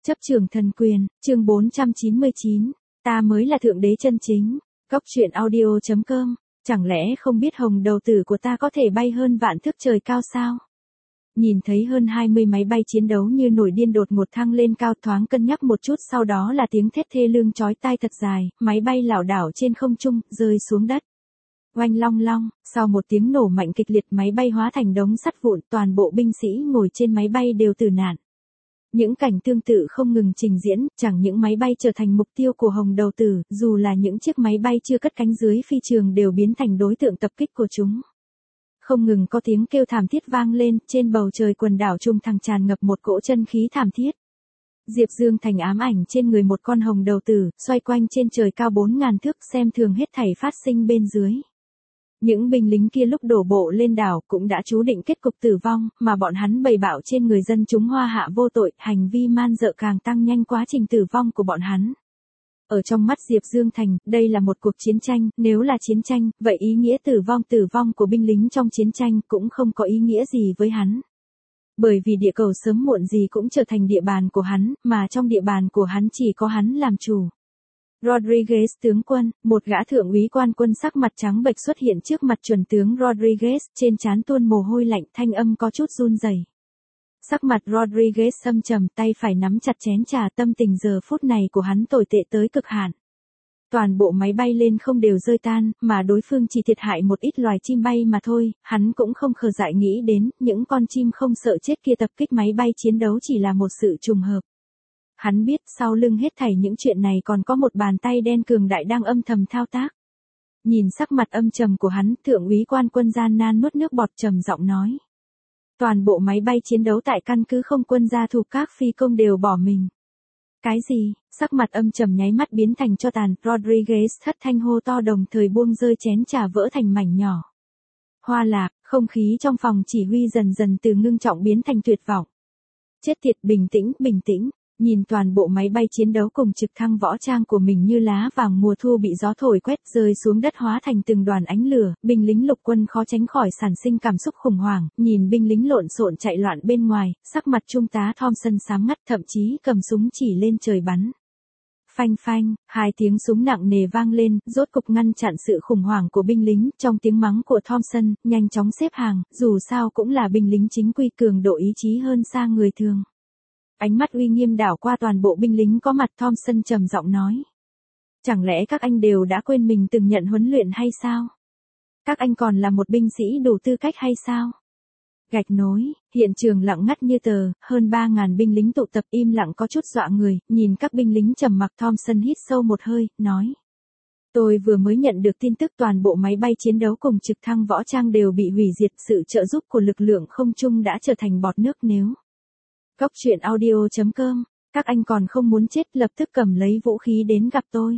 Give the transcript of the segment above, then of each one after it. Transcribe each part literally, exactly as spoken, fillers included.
Chấp trường thần quyền, chương bốn trăm chín mươi chín, ta mới là thượng đế chân chính. Góc truyện audio chấm com, chẳng lẽ không biết hồng đầu tử của ta có thể bay hơn vạn thước trời cao sao? Nhìn thấy hơn hai mươi máy bay chiến đấu như nổi điên đột ngột thăng lên cao, thoáng cân nhắc một chút sau đó là tiếng thét thê lương chói tai thật dài, máy bay lảo đảo trên không trung, rơi xuống đất. Oanh long long, sau một tiếng nổ mạnh kịch liệt, máy bay hóa thành đống sắt vụn, toàn bộ binh sĩ ngồi trên máy bay đều tử nạn. Những cảnh tương tự không ngừng trình diễn, chẳng những máy bay trở thành mục tiêu của hồng đầu tử, dù là những chiếc máy bay chưa cất cánh dưới phi trường đều biến thành đối tượng tập kích của chúng. Không ngừng có tiếng kêu thảm thiết vang lên, trên bầu trời quần đảo Trung Thăng tràn ngập một cỗ chân khí thảm thiết. Diệp Dương Thành ám ảnh trên người một con hồng đầu tử, xoay quanh trên trời cao bốn ngàn thước, xem thường hết thảy phát sinh bên dưới. Những binh lính kia lúc đổ bộ lên đảo cũng đã chú định kết cục tử vong, mà bọn hắn bầy bạo trên người dân chúng hoa hạ vô tội, hành vi man dợ càng tăng nhanh quá trình tử vong của bọn hắn. Ở trong mắt Diệp Dương Thành, đây là một cuộc chiến tranh, nếu là chiến tranh, vậy ý nghĩa tử vong tử vong của binh lính trong chiến tranh cũng không có ý nghĩa gì với hắn. Bởi vì địa cầu sớm muộn gì cũng trở thành địa bàn của hắn, mà trong địa bàn của hắn chỉ có hắn làm chủ. Rodriguez tướng quân, một gã thượng úy quan quân sắc mặt trắng bệch xuất hiện trước mặt chuẩn tướng Rodriguez, trên trán tuôn mồ hôi lạnh, thanh âm có chút run rẩy. Sắc mặt Rodriguez âm trầm, tay phải nắm chặt chén trà, tâm tình giờ phút này của hắn tồi tệ tới cực hạn. Toàn bộ máy bay lên không đều rơi tan, mà đối phương chỉ thiệt hại một ít loài chim bay mà thôi, hắn cũng không khờ dại nghĩ đến, những con chim không sợ chết kia tập kích máy bay chiến đấu chỉ là một sự trùng hợp. Hắn biết sau lưng hết thảy những chuyện này còn có một bàn tay đen cường đại đang âm thầm thao tác. Nhìn sắc mặt âm trầm của hắn, thượng úy quan quân gian nan nuốt nước bọt, trầm giọng nói. Toàn bộ máy bay chiến đấu tại căn cứ không quân gia thuộc các phi công đều bỏ mình. Cái gì? Sắc mặt âm trầm nháy mắt biến thành tro tàn, Rodriguez thất thanh hô to đồng thời buông rơi chén trà vỡ thành mảnh nhỏ. Hoa lạc, không khí trong phòng chỉ huy dần dần từ ngưng trọng biến thành tuyệt vọng. Chết tiệt, bình tĩnh, bình tĩnh. Nhìn toàn bộ máy bay chiến đấu cùng trực thăng võ trang của mình như lá vàng mùa thu bị gió thổi quét rơi xuống đất hóa thành từng đoàn ánh lửa, binh lính lục quân khó tránh khỏi sản sinh cảm xúc khủng hoảng, nhìn binh lính lộn xộn chạy loạn bên ngoài, sắc mặt trung tá Thompson xám ngắt, thậm chí cầm súng chỉ lên trời bắn. Phanh phanh, hai tiếng súng nặng nề vang lên, rốt cục ngăn chặn sự khủng hoảng của binh lính, trong tiếng mắng của Thompson, nhanh chóng xếp hàng, dù sao cũng là binh lính chính quy, cường độ ý chí hơn xa người thường. Ánh mắt uy nghiêm đảo qua toàn bộ binh lính có mặt, Thompson trầm giọng nói. Chẳng lẽ các anh đều đã quên mình từng nhận huấn luyện hay sao? Các anh còn là một binh sĩ đủ tư cách hay sao? Gạch nối, hiện trường lặng ngắt như tờ, hơn ba ngàn binh lính tụ tập im lặng có chút dọa người, nhìn các binh lính trầm mặc, Thompson hít sâu một hơi, nói. Tôi vừa mới nhận được tin tức toàn bộ máy bay chiến đấu cùng trực thăng võ trang đều bị hủy diệt, sự trợ giúp của lực lượng không trung đã trở thành bọt nước nếu. Góc truyện audio chấm com, các anh còn không muốn chết lập tức cầm lấy vũ khí đến gặp tôi.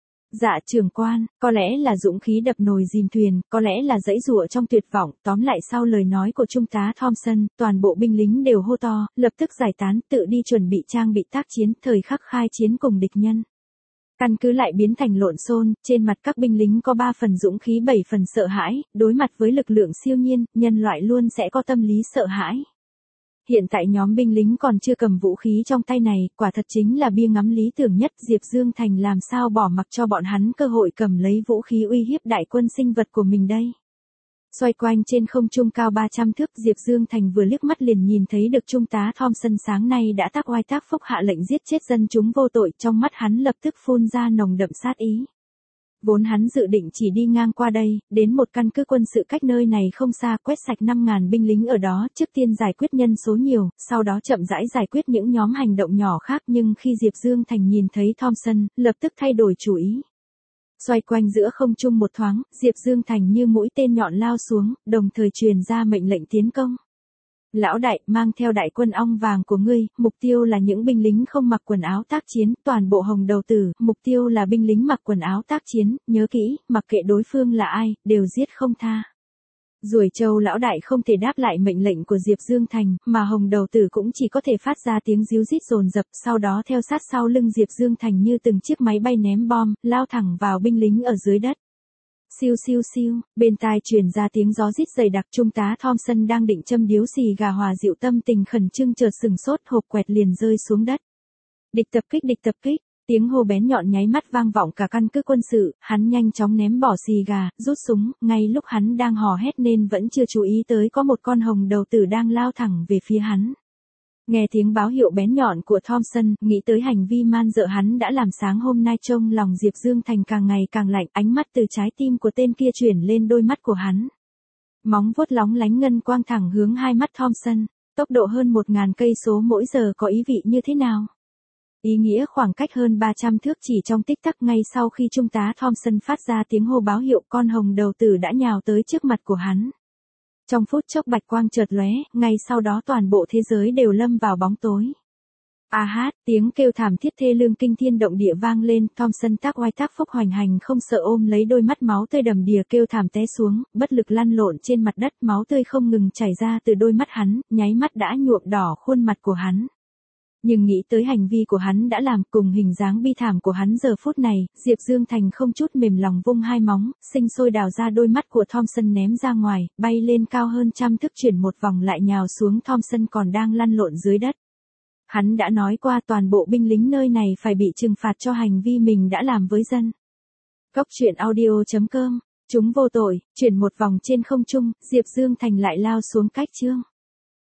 Dạ trưởng quan, có lẽ là dũng khí đập nồi dìm thuyền, có lẽ là giãy giụa trong tuyệt vọng, tóm lại sau lời nói của trung tá Thompson, toàn bộ binh lính đều hô to, lập tức giải tán, tự đi chuẩn bị trang bị tác chiến, thời khắc khai chiến cùng địch nhân. Căn cứ lại biến thành lộn xôn, trên mặt các binh lính có ba phần dũng khí bảy phần sợ hãi, đối mặt với lực lượng siêu nhiên, nhân loại luôn sẽ có tâm lý sợ hãi. Hiện tại nhóm binh lính còn chưa cầm vũ khí trong tay này, quả thật chính là bia ngắm lý tưởng nhất, Diệp Dương Thành làm sao bỏ mặc cho bọn hắn cơ hội cầm lấy vũ khí uy hiếp đại quân sinh vật của mình đây. Xoay quanh trên không trung cao ba trăm thước, Diệp Dương Thành vừa liếc mắt liền nhìn thấy được trung tá Thompson sáng nay đã tác oai tác phúc hạ lệnh giết chết dân chúng vô tội, trong mắt hắn lập tức phun ra nồng đậm sát ý. Vốn hắn dự định chỉ đi ngang qua đây, đến một căn cứ quân sự cách nơi này không xa, quét sạch năm ngàn binh lính ở đó, trước tiên giải quyết nhân số nhiều, sau đó chậm rãi giải quyết những nhóm hành động nhỏ khác, nhưng khi Diệp Dương Thành nhìn thấy Thompson, lập tức thay đổi chủ ý. Xoay quanh giữa không trung một thoáng, Diệp Dương Thành như mũi tên nhọn lao xuống, đồng thời truyền ra mệnh lệnh tiến công. Lão đại, mang theo đại quân ong vàng của ngươi, mục tiêu là những binh lính không mặc quần áo tác chiến, toàn bộ hồng đầu tử, mục tiêu là binh lính mặc quần áo tác chiến, nhớ kỹ, mặc kệ đối phương là ai, đều giết không tha. Ruồi Châu lão đại không thể đáp lại mệnh lệnh của Diệp Dương Thành, mà hồng đầu tử cũng chỉ có thể phát ra tiếng ríu rít dồn dập, sau đó theo sát sau lưng Diệp Dương Thành như từng chiếc máy bay ném bom, lao thẳng vào binh lính ở dưới đất. Siêu siêu siêu, bên tai truyền ra tiếng gió rít dày đặc, trung tá Thompson đang định châm điếu xì gà hòa dịu tâm tình khẩn trương chợt sừng sốt, hộp quẹt liền rơi xuống đất. Địch tập kích, địch tập kích. Tiếng hô bén nhọn nháy mắt vang vọng cả căn cứ quân sự, hắn nhanh chóng ném bỏ xì gà, rút súng, ngay lúc hắn đang hò hét nên vẫn chưa chú ý tới có một con hồng đầu tử đang lao thẳng về phía hắn. Nghe tiếng báo hiệu bén nhọn của Thompson, nghĩ tới hành vi man dợ hắn đã làm sáng hôm nay, trông lòng Diệp Dương Thành càng ngày càng lạnh, ánh mắt từ trái tim của tên kia chuyển lên đôi mắt của hắn. Móng vuốt lóng lánh ngân quang thẳng hướng hai mắt Thompson, tốc độ hơn một nghìn cây số mỗi giờ có ý vị như thế nào? Ý nghĩa khoảng cách hơn ba trăm thước chỉ trong tích tắc. Ngay sau khi trung tá Thompson phát ra tiếng hô báo hiệu, con hồng đầu tử đã nhào tới trước mặt của hắn. Trong phút chốc bạch quang chợt lóe, ngay sau đó toàn bộ thế giới đều lâm vào bóng tối. A hát, tiếng kêu thảm thiết thê lương kinh thiên động địa vang lên, Thompson tác oai tác phúc hoành hành không sợ ôm lấy đôi mắt máu tươi đầm đìa kêu thảm té xuống, bất lực lăn lộn trên mặt đất, máu tươi không ngừng chảy ra từ đôi mắt hắn, nháy mắt đã nhuộm đỏ khuôn mặt của hắn. Nhưng nghĩ tới hành vi của hắn đã làm cùng hình dáng bi thảm của hắn giờ phút này, Diệp Dương Thành không chút mềm lòng vung hai móng, sinh sôi đào ra đôi mắt của Thompson ném ra ngoài, bay lên cao hơn trăm thước chuyển một vòng lại nhào xuống Thompson còn đang lăn lộn dưới đất. Hắn đã nói qua toàn bộ binh lính nơi này phải bị trừng phạt cho hành vi mình đã làm với dân. Cốc truyện audio chấm com, chúng vô tội, chuyển một vòng trên không trung, Diệp Dương Thành lại lao xuống cách chương.